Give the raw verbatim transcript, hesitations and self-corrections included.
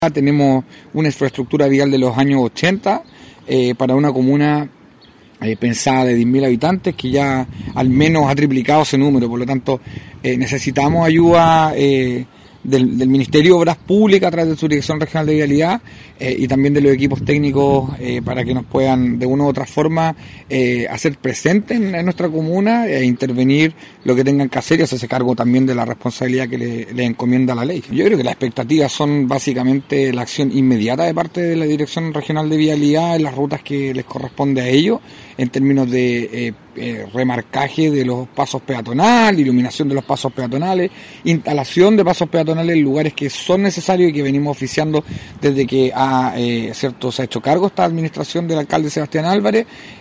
Tenemos una infraestructura vial de los años ochenta eh, para una comuna eh, pensada de diez mil habitantes que ya al menos ha triplicado ese número, por lo tanto eh, necesitamos ayuda eh, del, del Ministerio de Obras Públicas a través de su Dirección Regional de Vialidad eh, y también de los equipos técnicos eh, para que nos puedan de una u otra forma eh, hacer presente en, en nuestra comuna e intervenir lo que tengan que hacer y hacerse cargo también de la responsabilidad que le, le encomienda la ley. Yo creo que las expectativas son básicamente la acción inmediata de parte de la Dirección Regional de Vialidad en las rutas que les corresponde a ellos, en términos de eh, eh, remarcaje de los pasos peatonales, iluminación de los pasos peatonales, instalación de pasos peatonales en lugares que son necesarios y que venimos oficiando desde que ha, eh, cierto, se ha hecho cargo esta administración del alcalde Sebastián Álvarez.